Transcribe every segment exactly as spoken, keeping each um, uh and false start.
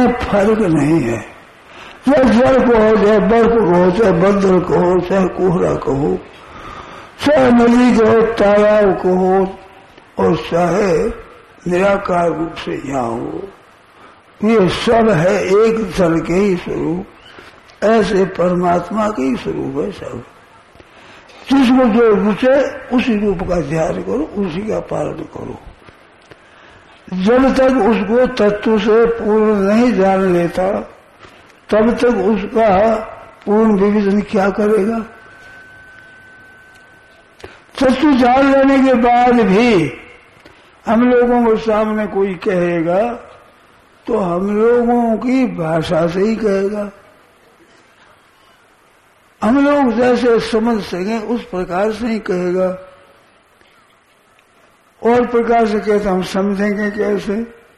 कोई फर्क नहीं है। चाहे जल को हो, चाहे बर्फ को हो, चाहे बंदर को हो, चाहे कोहरा को हो, चाहे नदी को हो, तालाब को हो, और चाहे निराकार रूप से यहाँ हो, ये सब है एक जल के ही स्वरूप। ऐसे परमात्मा के ही स्वरूप है सब। जिसको जो रुचे उसी रूप का ध्यान करो, उसी का पालन करो। जब तक उसको तत्व से पूर्ण नहीं जान लेता तब तक उसका पूर्ण विवेचन क्या करेगा। तत्व जान लेने के बाद भी हम लोगों के सामने कोई कहेगा तो हम लोगों की भाषा से ही कहेगा। हम लोग जैसे समझ सकें उस प्रकार से ही कहेगा। और प्रकार से कहते हम समझेंगे कैसे।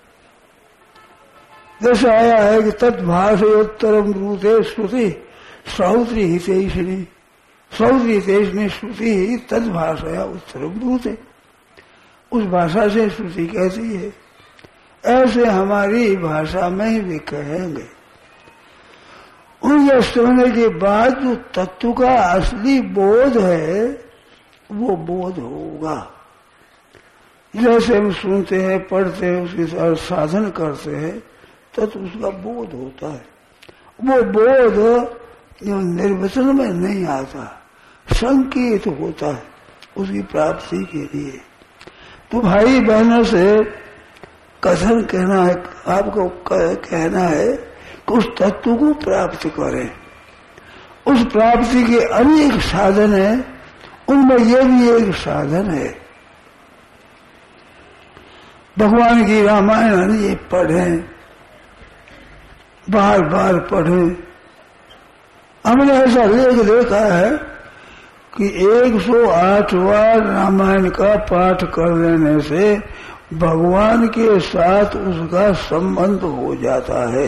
जैसा आया है कि तत्भाषयोत्तरम ब्रूते श्रुति श्रौत्री हितेषिणी, श्रौत्री हितेषिणी श्रुति ही तत्भाषया उत्तरम ब्रूते, उस भाषा से श्रुति कहती है। ऐसे हमारी भाषा में ही वे कहेंगे। उनके समझने के बाद जो तत्व का असली बोध है वो बोध होगा। जैसे हम सुनते हैं, पढ़ते हैं, उसके साथ साधन करते हैं तब तो उसका बोध होता है। वो बोध जो निर्वचन में नहीं आता, संकेत होता है उसकी प्राप्ति के लिए। तो भाई बहनों से कथन कहना है, आपको कहना है कि उस तत्व को प्राप्त करें। उस प्राप्ति के अनेक साधन है, उनमें यह भी एक साधन है। भगवान की रामायण ये पढ़ें, बार बार पढ़ें। हमने ऐसा लेख देखा है कि एक सौ आठ बार रामायण का पाठ कर लेने से भगवान के साथ उसका संबंध हो जाता है।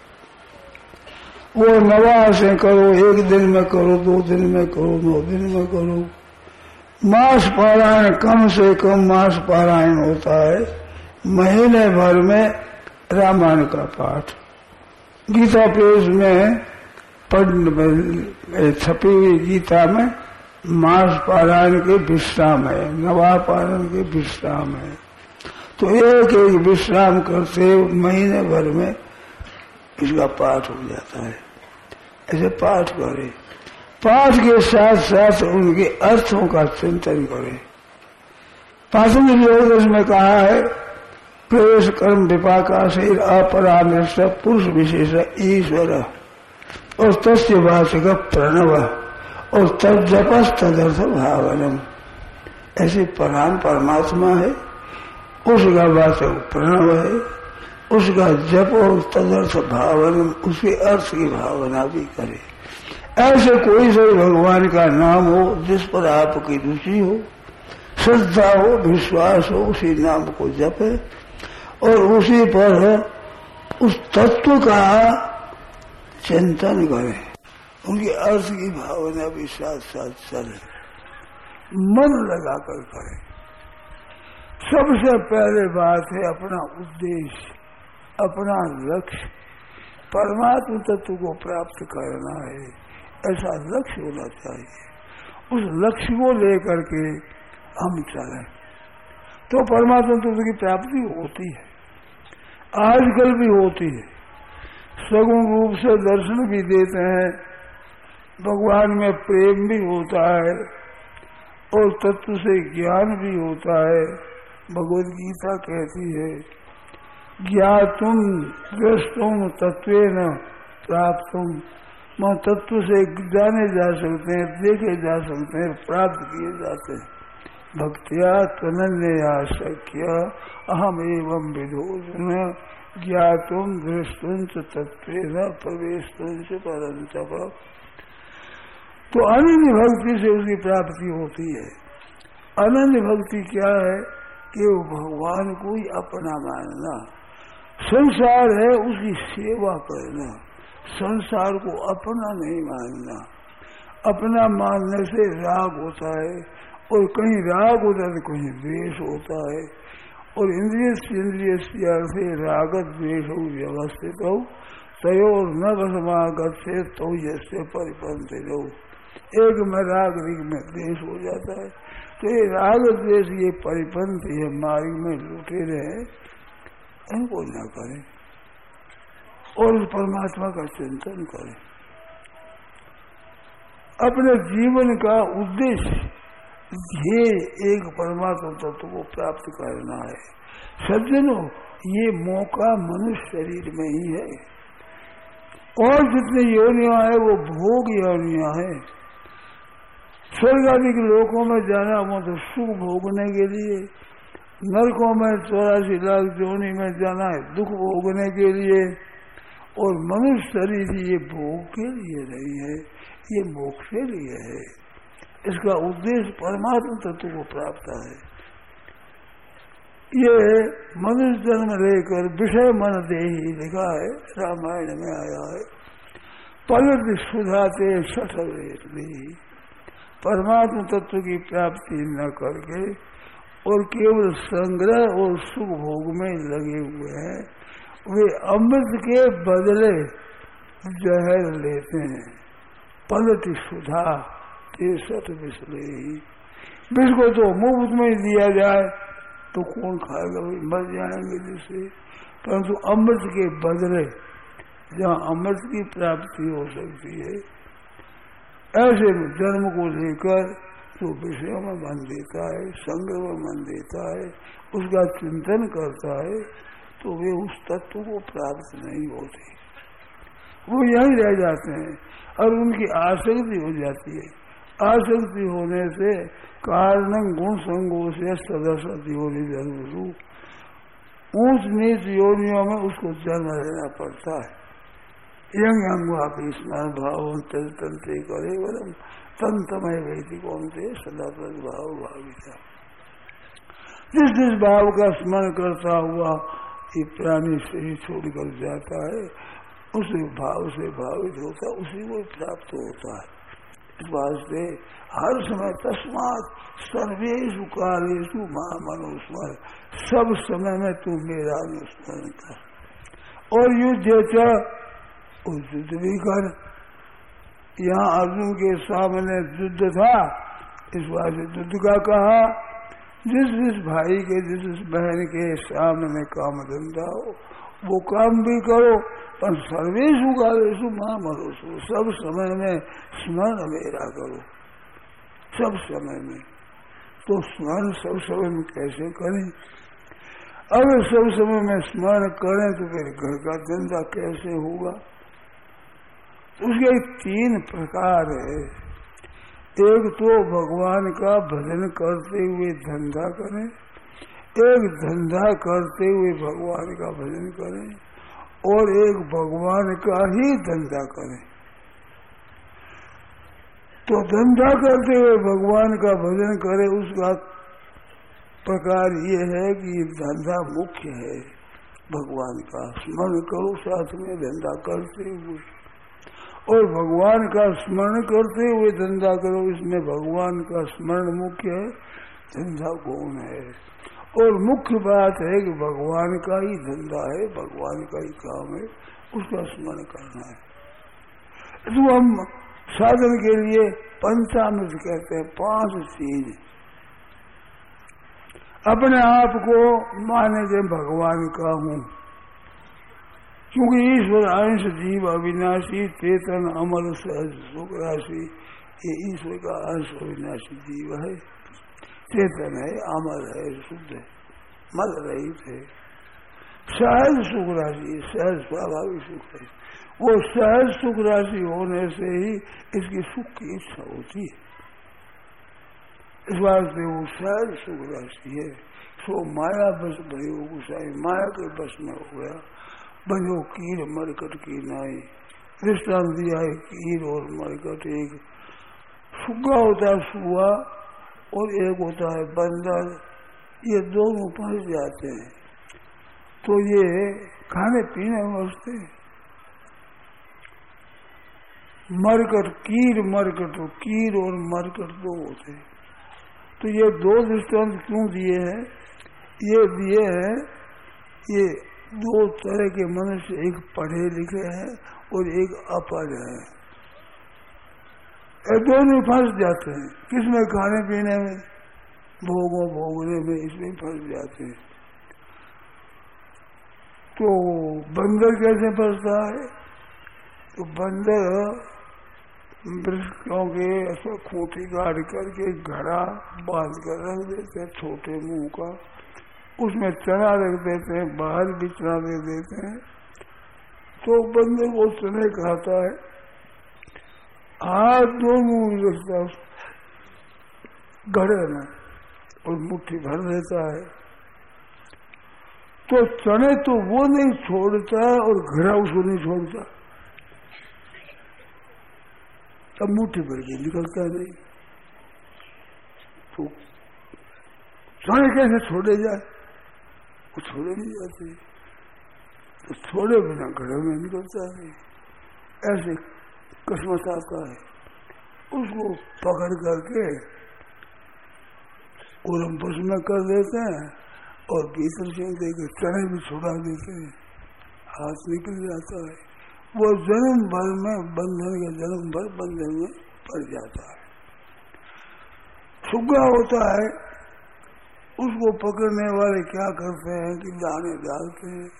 वो नवा से करो, एक दिन में करो, दो दिन में करो, नौ दिन में करो। मास पारायण, कम से कम मास पारायण होता है, महीने भर में रामायण का पाठ। गीता प्रेस में पढ़ छपी हुई गीता में मास पारायण के विश्राम है, नवा पारायण के विश्राम है। तो एक एक विश्राम करते महीने भर में इसका पाठ हो जाता है। ऐसे पाठ करें, पाठ के साथ साथ उनके अर्थों का चिंतन करें। पांचवें योग में कहा है प्रवेश कर्म विपाका से अपरामृष्ट पुरुष विशेष ईश्वर और तस्य वाचक प्रणव और तजपस तदर्थ भावनम। ऐसे पराम परमात्मा है, उसका वाचक प्रणव है, उसका जप और तदर्थ भावनम, उसके अर्थ की भावना भी करे। ऐसे कोई से भगवान का नाम हो जिस पर आपकी रुचि हो, श्रद्धा हो, विश्वास हो, उसी नाम को जपे और उसी पर उस तत्व का चिंतन करें, उनके अर्थ की भावना भी साथ साथ चले, मन लगाकर करें। सबसे पहले बात है अपना उद्देश्य, अपना लक्ष्य परमात्मा तत्व को प्राप्त करना है, ऐसा लक्ष्य होना चाहिए। उस लक्ष्य को लेकर के हम चलें तो परमात्मा तत्व की प्राप्ति होती है। आजकल भी होती है, सगुण रूप से दर्शन भी देते हैं, भगवान में प्रेम भी होता है और तत्व से ज्ञान भी होता है। भगवद गीता कहती है ज्ञातुम दृष्टुम तत्वेन प्राप्तुम, वह तत्व से जाने जा सकते हैं, देखे जा सकते हैं, प्राप्त किए जाते हैं। भक्तिया त्वनन्या शक्य अहम एवं विदोषण ज्ञातुम दृष्टुम तत्वेन प्रवेशुम परंतप। तो अनन्य भक्ति से उसकी प्राप्ति होती है। अनन्य भक्ति क्या है कि वो भगवान को ही अपना मानना, संसार है उसकी सेवा करना, संसार को अपना नहीं मानना। अपना मानने से राग होता है और कहीं राग होता है तो कहीं द्वेष होता है और इंद्रिय इंद्रिय से रागत द्वेष व्यवस्थित हो तयोर न भस्मागत से तो जैसे परिपंथ रहो। एक में राग एक में द्वेष हो जाता है, तो ये राग द्वेष ये परिपंथ ये मार्ग में लुटे रहे इनको न करें और परमात्मा का चिंतन करें। अपने जीवन का उद्देश्य ये एक परमात्मा तत्व को प्राप्त करना है। सज्जनों, ये मौका मनुष्य शरीर में ही है और जितने योनियां है वो भोग योनियां है। स्वर्ग आदि के लोकों में जाना वो तो सुख भोगने के लिए, नरकों में चौरासी लाख योनि में जाना है दुख भोगने के लिए, और मनुष्य शरीर ये भोग के लिए नहीं है, ये मोक्ष के लिए है। इसका उद्देश्य परमात्मा तत्व को प्राप्त है। ये मनुष्य जन्म लेकर विषय मन देही लिखा है, रामायण में आया है। पलट सुधाते सठल परमात्मा तत्व की प्राप्ति न करके और केवल संग्रह और सुख भोग में लगे हुए हैं, वे अमृत के बदले जहर लेते हैं। पलट सुधा सत बिसले ही, विष को तो मुफ्त में दिया जाए तो कौन खाएगा, भाई मर जाएंगे जिससे। परंतु अमृत के बदले जहाँ अमृत की प्राप्ति हो सकती है, ऐसे जन्म को लेकर जो विषयों में मन देता है, संग्रह में मन देता है, उसका चिंतन करता है, तो वे उस तत्व को प्राप्त नहीं होते, वो यहीं रह जाते हैं और उनकी आसक्ति हो जाती है। आसक्ति होने से कारण गुण संगो से सदस्य योनि जन्म, ऊंच नीच योनियों में उसको जन्म लेना पड़ता है। यंग अंग स्मरण भाव तंत्र करे वरम तंतमय वैधि कौन से सदा भाव भाविता। जिस जिस भाव का स्मरण करता हुआ ये प्राणी शरीर छोड़कर जाता है, उसी भाव से भावित होता, उसी को प्राप्त होता है। इस वास्ते हर समय तस्मात सर्वेषु कालेषु मां मनुस्मर, सब समय में तू मेरा अनुस्मरण कर। और युद्ध युद्ध भी कर। यहाँ अर्जुन के सामने युद्ध था, इस वास्ते युद्ध का कहा। जिस जिस भाई के जिस जिस बहन के सामने काम धंधा हो वो काम भी करो, पर सर्वेषु कालेषु मां मनुस्मर, सब समय में स्मरण मेरा करो, सब समय में। तो स्मरण सब समय में कैसे करें? अगर सब समय में स्मरण करें तो फिर घर का धंधा कैसे होगा? उसके तीन प्रकार है। एक तो भगवान का भजन करते हुए धंधा करें, एक धंधा करते हुए भगवान का भजन करें, और एक भगवान का ही धंधा करें। तो धंधा करते हुए भगवान का भजन करें, उसका प्रकार ये है कि धंधा मुख्य है भगवान का। स्मरण करो साथ में धंधा करते हुए, और भगवान का स्मरण करते हुए धंधा करो, इसमें भगवान का स्मरण मुख्य है, धंधा गौण है। और मुख्य बात है कि भगवान का ही धंधा है, भगवान का ही काम है, उसका स्मरण करना है। तो हम साधन के लिए पंचामृत कहते हैं, पांच चीज। अपने आप को माने के भगवान का हूँ, क्योंकि ईश्वर अंश जीव अविनाशी चेतन अमर सहज सुख राशि, ये ईश्वर का अंश अविनाशी जीव है, चेतन है, अमर है, शुद्ध है, मल रहित है, सहज सुख राशि, सहज स्वाभाविक सुख है। वो सहज सुख राशि होने से ही इसकी सुख की इच्छा होती है, इस वास्ते वो सहज सुख राशि है। सो माया बस भयो गुसाई, माया के बस में हो गया। बनो कीर मरकट की नाई, दृष्टांत दिया है कीर और मरकट। एक सुग्गा होता है सुआ, और एक होता है बंदर, ये दोनों फंस जाते हैं तो ये खाने पीने वास्ते। मरकट कीर मरकट, कीर और मरकट दो होते हैं। तो ये दो दृष्टांत क्यों दिए हैं? ये दिए हैं, ये दो तरह के मनुष्य, एक पढ़े लिखे हैं और एक अपढ़ है। ये दोनों फंस जाते हैं, किसमें? खाने पीने में, भोगों भोगने में, इसमें फंस जाते हैं। तो बंदर कैसे फंसता है? तो बंदर वृक्षों के ऐसे खूंटी गाड़ करके घड़ा बांध कर रख देते हैं, छोटे मुंह का, उसमें चना रख देते हैं, बाहर भी चना दे देते हैं। तो बंदर वो चने खाता है, हाथ दो मुंह रखता है घड़े में और मुट्ठी भर देता है। तो चने तो वो नहीं छोड़ता और घड़ा उसको नहीं छोड़ता, तब मुट्ठी भर के निकलता नहीं। तो चने कैसे छोड़े जाए? वो छोड़े नहीं जाते, तो छोड़े बिना घड़े में निकलता नहीं। ऐसे किस्मत आता है, उसको पकड़ करके ओलंपस में कर देते हैं और भीतर से देकर चने भी छुड़ा देते हैं, हाथ निकल जाता है। वो जन्म भर में बंधन के जन्म भर बंधन में पड़ जाता है। सुग्गा होता है, उसको पकड़ने वाले क्या करते हैं कि दाने डालते हैं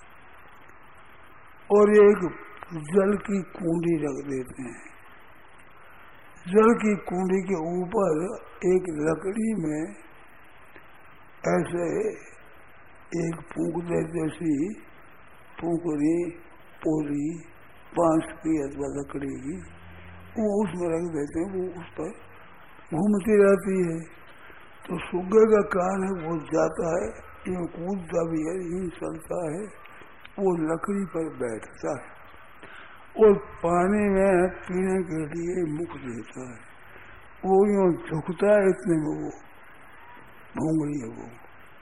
और एक जल की कुंडी रख देते हैं। जल की कुंडी के ऊपर एक लकड़ी में ऐसे एक फूंकने जैसी फूंकनी पोली बांस की अथवा लकड़ी की, वो उसमें रख देते हैं, वो उस पर घूमती रहती है। तो सुग्गे का कान है, वो जाता है, यूं कूदता भी है, यूं चलता है, वो लकड़ी पर बैठता है और पानी में पीने के लिए मुख देता है। वो यूं झुकता है, इतने में वो भूंगड़ी है, वो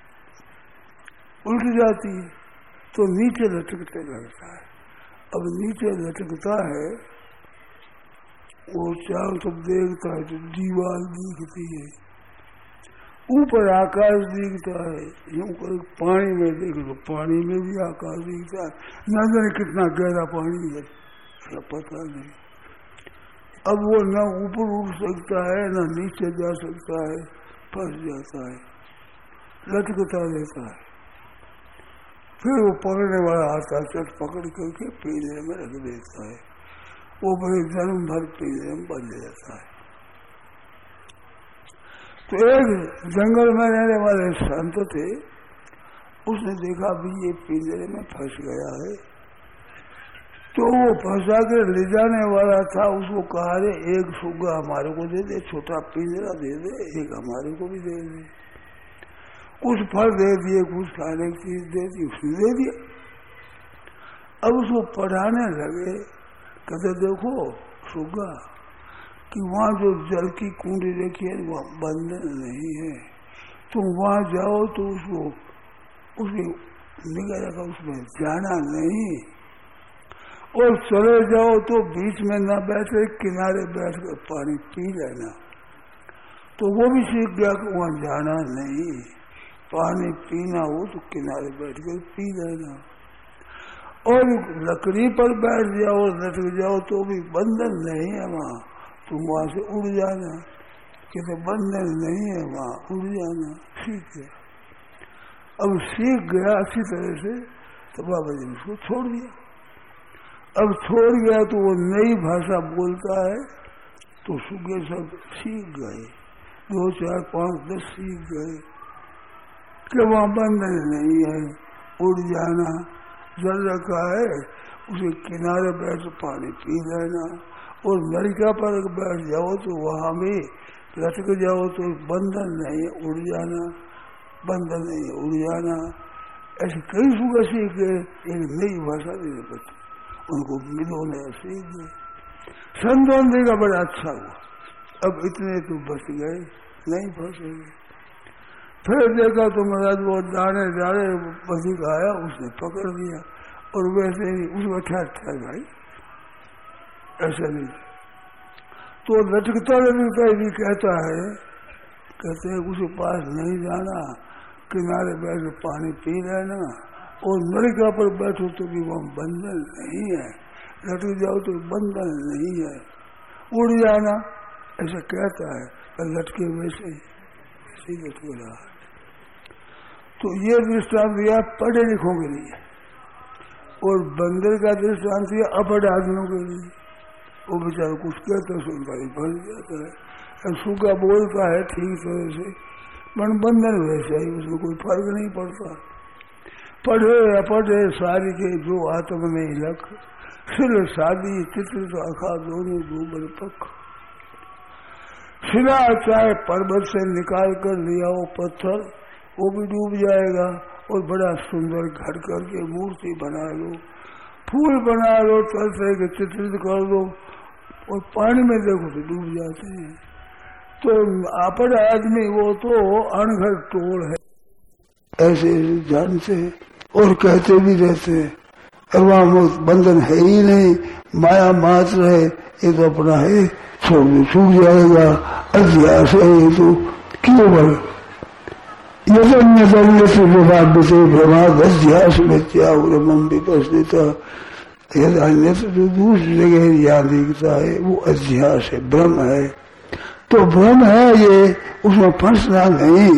उल्ट जाती है तो नीचे लटकते लगता है। अब नीचे लटकता है, वो चारों तरफ देखता है तो दीवार दिखती है, ऊपर आकाश दिखता है, यूं कर पानी में देखो तो पानी में भी आकाश दिखता है, न जाने कितना गहरा पानी है, पता नहीं। अब वो न ऊपर उठ सकता है न नीचे जा सकता है, फंस जाता है, लटकता रहता है। फिर वो पकड़ने वाला आता है, चट पकड़ करके पिंजरे में रख देता है, वो बड़े जन्म भर पिंजरे में बंद जाता है। तो एक जंगल में रहने वाले संत थे, उसने देखा भी ये पिंजरे में फंस गया है, तो वो फंसा कर ले जाने वाला था, उसको कहा रे एक सुग्गा हमारे को दे दे, छोटा पिंजरा दे दे, एक हमारे को भी दे दे। कुछ फल दे दिए, कुछ खाने की चीज दे दी, उसने दे दिया। अब उसको पढ़ाने लगे, कहते देखो सुग्गा कि वहाँ जो जल की कुंडी रखी है वहाँ बंधन नहीं है, तुम वहाँ जाओ तो उसको उसकी निगाह रखा, उसमें जाना नहीं, और चले जाओ तो बीच में न बैठे, किनारे बैठ कर पानी पी लेना। तो वो भी सीख गया कि वहाँ जाना नहीं, पानी पीना हो तो किनारे बैठ कर पी लेना। और लकड़ी पर बैठ जाओ और लटक जाओ तो भी बंधन नहीं है वहाँ, तुम वहाँ से उड़ जाना, कहते बंधन नहीं है वहाँ, उड़ जाना। ठीक है, अब सीख गया अच्छी तरह से, तो बाबा जी उसको छोड़ दिया। अब छोड़ गया तो वो नई भाषा बोलता है, तो सुगे सब सीख गए, दो चार पांच दस सीख गए कि वहाँ बंधन नहीं है, उड़ जाना। जल रखा है, उसे किनारे बैठ पानी पी लेना, और नलिका पर बैठ जाओ तो वहाँ भी लटक जाओ तो बंधन नहीं है, उड़ जाना, बंधन नहीं है, उड़ जाना। ऐसे कई सुबह सीख गए, एक नई भाषा देने बच्चे उनको मिलो ने सीख गए। संतों देखा बड़ा अच्छा हुआ, अब इतने तो बच गए, नहीं फंसेंगे। फिर देखा तो महाराज वो दाने दाने बधिक आया, उसने पकड़ लिया और वैसे ही उसमें ठहर ठहर भाई ऐसा नहीं। तो लटकता लटकता भी कहता है, कहते हैं उसके पास नहीं जाना, किनारे बैठ पानी पी लेना, और नलिका पर बैठो तो भी वह बंधन नहीं है, लटक जाओ तो बंधन नहीं है, उड़ जाना ऐसा कहता है, पर लटके वैसे ही लटक रहा है। तो ये दृष्टांत दिया पढ़े लिखों के लिए, और बंदर का दृष्टांत दिया अपढ़ आदमियों के लिए। वो बेचारा कुछ कहता सुनता ही फंस जाता है। सूखा बोलता है ठीक तरह से, मन बंधन वैसा ही, उसमें कोई फर्क नहीं पड़ता। पढ़े अपढ़े सारी के जो आत्म में लख, सिर शादी चित्र तो आखा दोनों डूबल पख। सिरा चाहे पर्वत से निकाल कर लिया वो पत्थर, वो भी डूब जाएगा, और बड़ा सुंदर घर करके मूर्ति बना लो, फूल बना लो, तरह तरह के चित्रित कर दो, और पानी में देखो तो डूब जाते हैं। तो अपढ़ आदमी वो तो अनघड़ टोल है, ऐसे जानते हैं और कहते भी रहते हैं, और वहां बंधन है ही नहीं, माया मात्र है, ये तो अपना है, छोड़ दो सूख जाएगा, अध्यास है ये तो क्यों बल यजन्य प्रभाव अध्यास में त्यागम विपस्थिता, अन्य जो दूसरी जगह याद दिखता है वो अध्यास है, भ्रम है। तो भ्रम है ये, उसमें फंसना नहीं,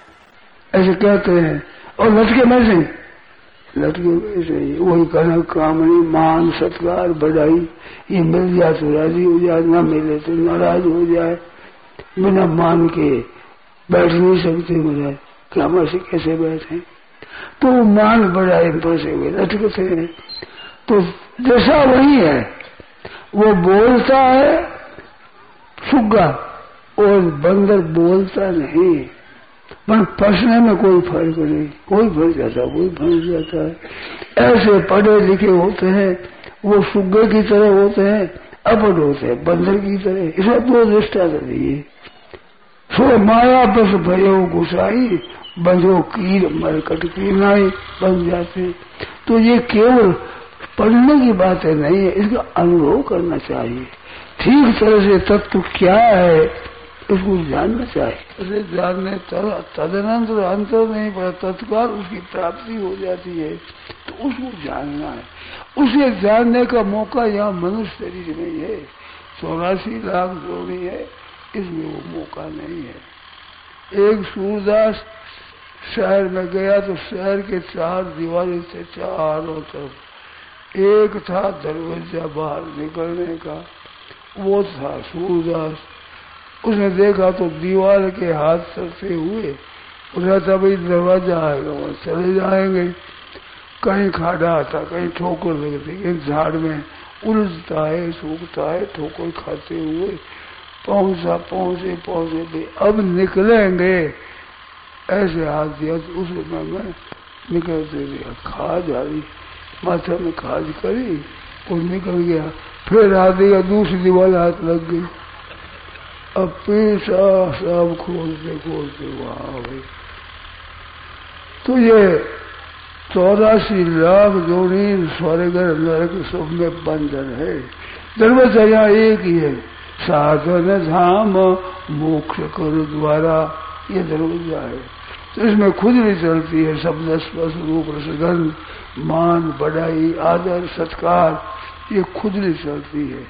ऐसे कहते हैं। और लटके में से लटके में से वही कनक कामनी मान सत्कार बढ़ाई, ये मिल जाए तो राजी हो जाए, ना मिले तो नाराज हो जाए, बिना मान के बैठ नहीं सकते महाराज, क्या हम ऐसे कैसे बैठे। तो मान बढ़ाए फंसे हुए लटकते हैं। तो जैसा वही है, वो बोलता है सुग्गा, और बंदर बोलता नहीं, पर फंसने में कोई फर्क नहीं, कोई फंस जाता कोई फंस जाता है। ऐसे पढ़े लिखे होते हैं वो सुग्गे की तरह होते हैं, अपढ़ होते हैं बंदर की तरह। इसे दो दृष्टा दिए, सो माया बस भयो घुसाई, बंजो कीर मरकट की नाई, बन जाते। तो ये केवल पढ़ने की बातें नहीं है, इसका अनुभव करना चाहिए, ठीक तरह से तत्व क्या है उसको जानना चाहिए। उसे जानने तदनंतर अंतर नहीं पड़ा, तत्काल उसकी प्राप्ति हो जाती है, तो उसको जानना है। उसे जानने का मौका यहाँ मनुष्य शरीर में है, चौरासी लाख जोड़ी है, इसमें वो मौका नहीं है। एक सूरदास शहर में गया तो शहर के चार दीवारें थे चारों तरफ, एक था दरवाजा बाहर निकलने का, वो था सूरदास। उसने देखा तो दीवार के हाथ चलते हुए उसने था भाई दरवाजा आएगा, वहां चले जाएंगे। कहीं खाड़ा आता, कहीं ठोकर लगती, कहीं झाड़ में उलझता है, सूखता है, ठोकर खाते हुए पहुंचा पहुंचे पहुंचे भी अब निकलेंगे, ऐसे हाथ दिया तो उस मैं निकलते गया, खाज आ रही, माथा में खाज करी और निकल गया। फिर हाथ दिया, दूसरी दीवार हाथ लग गई, अब पीछा सब खोलते खोलते वहां गई। तो ये चौरासी लाख जोड़ी स्वर्ग नरक सब में बंधन है। दरवाजा यहाँ एक ही है, साधन धाम मोक्ष कर द्वारा, ये दरवाजा है। तो इसमें खुद भी चलती है शब्द स्पर्श रूप रसगंध, मान बढ़ाई आदर सत्कार, ये खुद भी चलती है।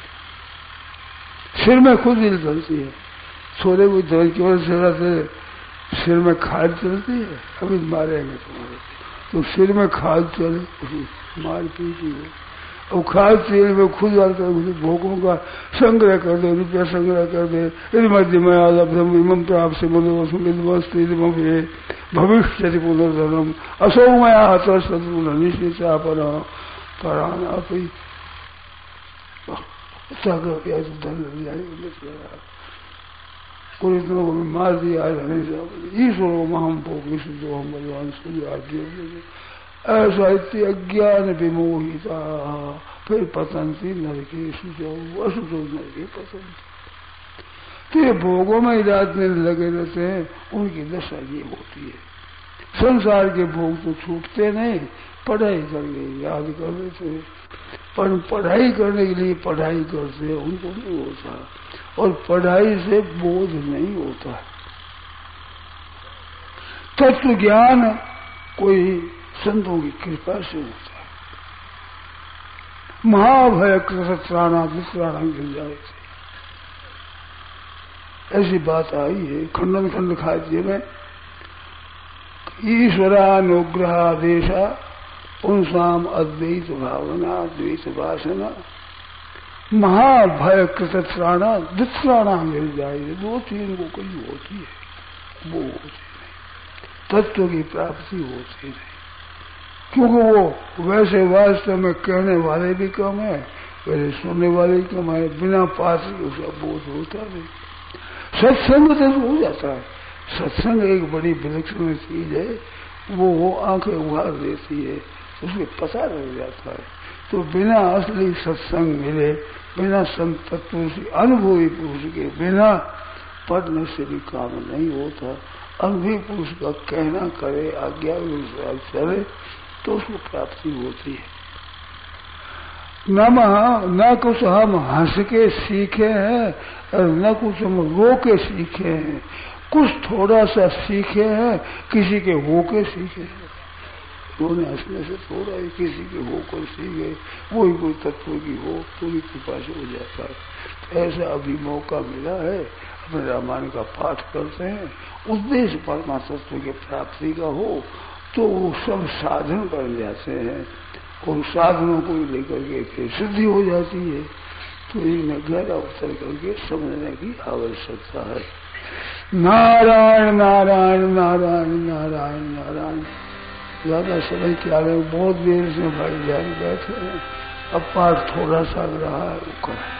सिर में खुद ही चलती है, छोरे हुए धोल की ओर से सिर में खाद चलती है, अभी मारेंगे तुम्हारे, तो सिर में खाद चले मार पीटी है, और खाद तेल में खुद डालकर भोगों का संग्रह कर दे, रुपया संग्रह कर दे। यदि मध्य में आला ब्रह्म प्राप्त से मनोवस्तु भविष्य पुनर्धनम असो मया हतर सदपुन निश्चित पराना कोई तो मार दिया ईश्वर महम भोग जो हम भगवान सूर्य ऐसा इतने अज्ञान विमोहिता फिर पतंती नरके असुतो नरके पतंती। तो ये भोगों में रात में लगे रहते हैं, उनकी दशा ये होती है। संसार के भोग तो छूटते नहीं, पढ़ाई करके याद कर लेते हैं, पर पढ़ाई करने के लिए पढ़ाई करते हैं उनको नहीं होता, और पढ़ाई से बोझ नहीं होता। तत्व ज्ञान कोई संतों की कृपा से होता है। महाभय कृतत्राणा वित्राणा गिर जाए ऐसी बात आई है खंडन खंड खाद्य में। ईश्वरानुग्रहादेशा पुंसाम अद्वैत भावना द्वैत वासना महाभय कृतत्राणा वित्राणा मिल जाए। दो तीन को कोई होती है वो होती नहीं, तत्व की प्राप्ति होती नहीं, क्योंकि वो वैसे वास्तव में कहने वाले भी कम है, वैसे सुनने वाले भी कम है। बिना पास उसका बोध होता नहीं। सत्संग तो हो जाता है। सत्संग एक बड़ी विलक्षण चीज है, वो वो आंखें उघार देती है, उसके पता लग जाता है। तो बिना असली सत्संग मिले, बिना संत तत्व से अनुभवी पुरुष के बिना पढ़ने से भी काम नहीं होता। अनुभवी पुरुष का कहना करे, आज्ञा चले तो उसको प्राप्ति होती है। न न कुछ हम हंस के सीखे हैं और न कुछ हम रो के सीखे हैं, कुछ थोड़ा सा सीखे हैं, किसी के हो के सीखे हैं। रोने हंसने से थोड़ा ही किसी के होकर सीखे, वही कोई तत्व की हो पूरी कृपा से हो जाता है। तो ऐसा अभी मौका मिला है, अपने रामायण का पाठ करते हैं, उद्देश्य परमात्मा तत्व की प्राप्ति का हो तो वो सब साधन बन जाते हैं और साधनों को लेकर के फिर सिद्धि हो जाती है। तो इनमें गहरा उतर करके समझने की आवश्यकता है। नारायण नारायण नारायण नारायण नारायण। ज्यादा समय क्या है, बहुत देर से भाई जान बैठे हैं, अब पाठ थोड़ा सा रहा है वो करें।